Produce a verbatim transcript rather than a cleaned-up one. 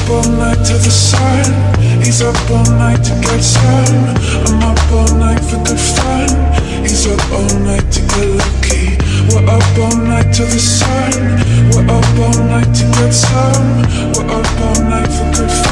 all night to the sun. He's up all night to get some. I'm up all night for good fun. He's up all night to get lucky. We're up all night to the sun. We're up all night to get some. We're up all night for good fun.